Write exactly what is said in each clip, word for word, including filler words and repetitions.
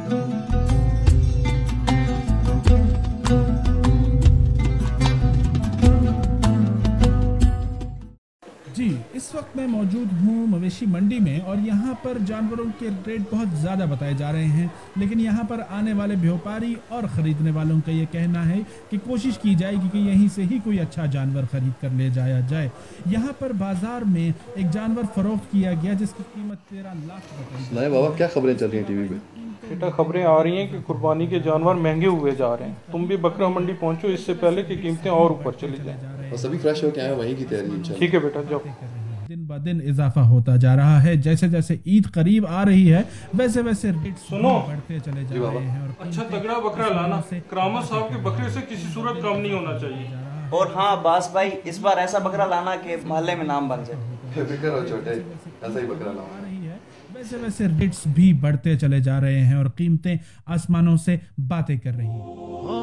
जी, इस वक्त मैं मौजूद हूँ मवेशी मंडी में और यहाँ पर जानवरों के रेट बहुत ज़्यादा बताए जा रहे हैं, लेकिन यहाँ पर आने वाले व्यापारी और ख़रीदने वालों का ये कहना है कि कोशिश की जाएगी कि यहीं से ही कोई अच्छा जानवर ख़रीद कर ले जाया जाए। यहाँ पर बाज़ार में एक जानवर फ़रोख्त किया गया जिसकी कीमत तेरह लाख बताई। नहीं बाबा, क्या खबरें चल रही हैं टीवी पे? बेटा, खबरें आ रही हैं कि कुर्बानी के जानवर महंगे हुए जा रहे हैं। तुम भी बकरा मंडी पहुंचो इससे पहले कि कीमतें और ऊपर चली जाएं। और सभी फ्रेश होके आए, वहीं की तैयारी। ठीक है बेटा, जाओ। दिन ब दिन इजाफा होता जा रहा है। जैसे जैसे ईद करीब आ रही है वैसे वैसे रेट सुनो बढ़ते चले जा रहे हैं। और अच्छा तगड़ा बकरा लाना, करामत साहब के बकरे से किसी सूरत कम नहीं होना चाहिए। और हाँ बास भाई, इस बार ऐसा बकरा लाना कि मोहल्ले में नाम बन जाए। फिक्र हो छोटे, ऐसा ही बकरा लाऊंगा। वैसे वैसे रेट्स भी बढ़ते चले जा रहे हैं और कीमतें आसमानों से बातें कर रही हैं।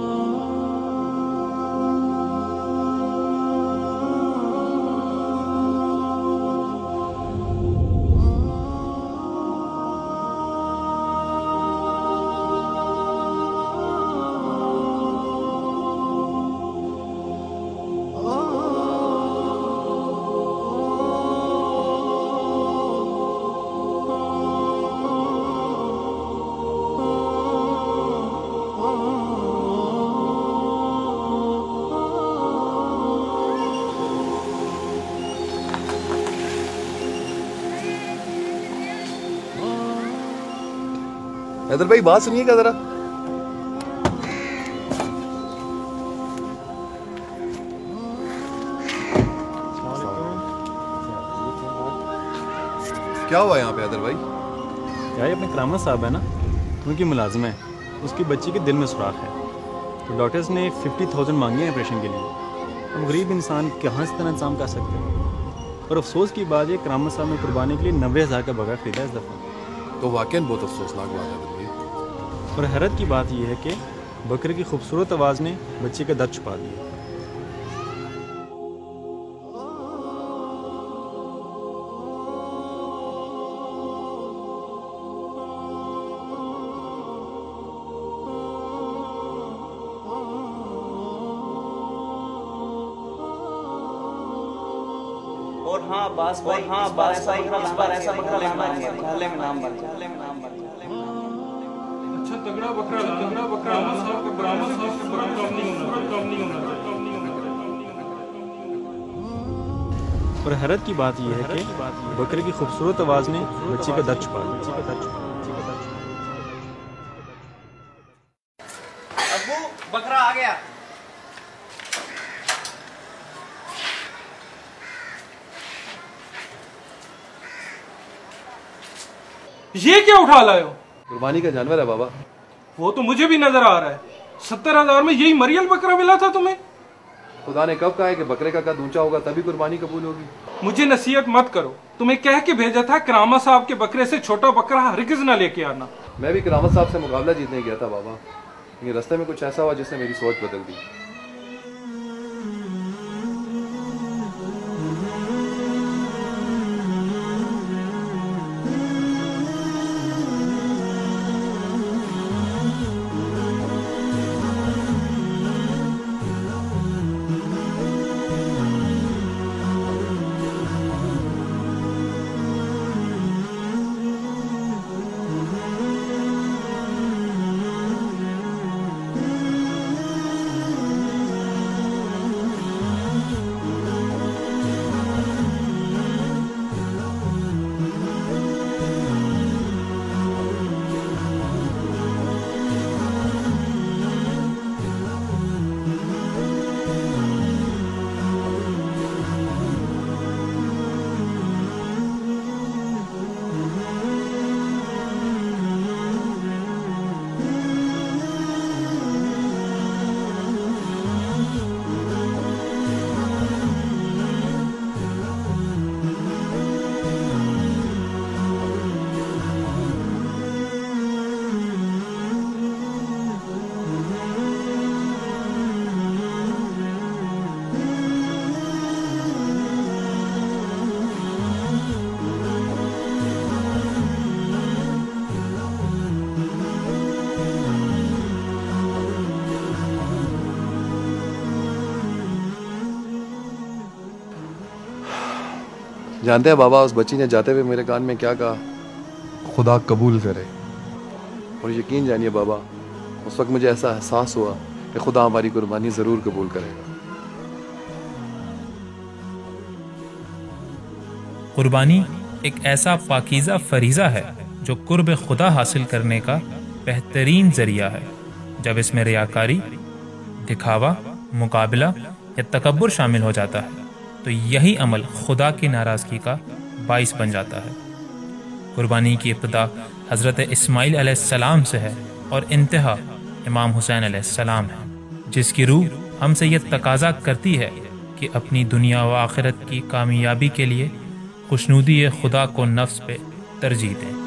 हैदर भाई, बात सुनिएगा जरा। क्या हुआ यहाँ पे हैदर भाई? यार ये अपने करामत साहब है ना, उनकी मुलाजिम है, उसकी बच्ची के दिल में सुराख है, तो डॉक्टर्स ने फिफ्टी थाउजेंड मांगे हैं ऑपरेशन के लिए। हम गरीब इंसान कहाँ से इतना इंतजाम कर सकते हैं? और अफसोस की बात ये, करामत साहब ने कुर्बानी के लिए नब्बे हज़ार का बकरा खरीदा इस दफ़ा। तो वाकई बहुत अफसोसनाक बात है। और हैरत की बात यह है कि बकरे की खूबसूरत आवाज़ ने बच्चे का दर्द छुपा दिया। और हाँ बास भाई, हाँ बास भाई, इस बार ऐसा बकरा लाना है मोहल्ले में नाम बन जाए। अच्छा तगड़ा बकरा ला, तगड़ा बकरा करामत साहब के करामत साहब के बकरा कम नहीं होना, कम नहीं होना चाहिए। और हैरत की बात यह है कि बकरे की खूबसूरत आवाज़ ने बच्चे का दर्द छुपा दिया। अब्बू बकरा आ गया। ये क्या उठा लाए हो? कुर्बानी का जानवर है बाबा। वो तो मुझे भी नजर आ रहा है। सत्तर हजार में यही मरियल बकरा मिला था तुम्हें? खुदा ने कब कहा है कि बकरे का कद ऊंचा होगा तभी कुर्बानी कबूल होगी? मुझे नसीहत मत करो। तुम्हें कह के भेजा था करामत साहब के बकरे से छोटा बकरा हरगिज ना लेके आना। मैं भी करामत साहब से मुकाबला जीतने गया था बाबा, लेकिन रास्ते में कुछ ऐसा हुआ जिसने मेरी सोच बदल दी। जानते हैं बाबा, उस बच्ची ने जाते हुए मेरे कान में क्या कहा? खुदा कबूल करे। और यकीन जानिए बाबा, उस वक्त मुझे ऐसा एहसास हुआ कि खुदा हमारी कुर्बानी ज़रूर कबूल करेगा। कुर्बानी एक ऐसा पाकीज़ा फरीज़ा है जो कुर्ब खुदा हासिल करने का बेहतरीन ज़रिया है। जब इसमें रियाकारी, दिखावा, मुकाबला या तकब्बुर शामिल हो जाता है तो यही अमल खुदा की नाराज़गी का बाइस बन जाता है। कुर्बानी की इब्तिदा हज़रत इस्माइल अलैहिस्सलाम से है और इंतहा इमाम हुसैन अलैहिस्सलाम है, जिसकी रूह हमसे यह तकाज़ा करती है कि अपनी दुनिया व आखिरत की कामयाबी के लिए खुशनुदी खुदा को नफ्स पे तरजीह दें।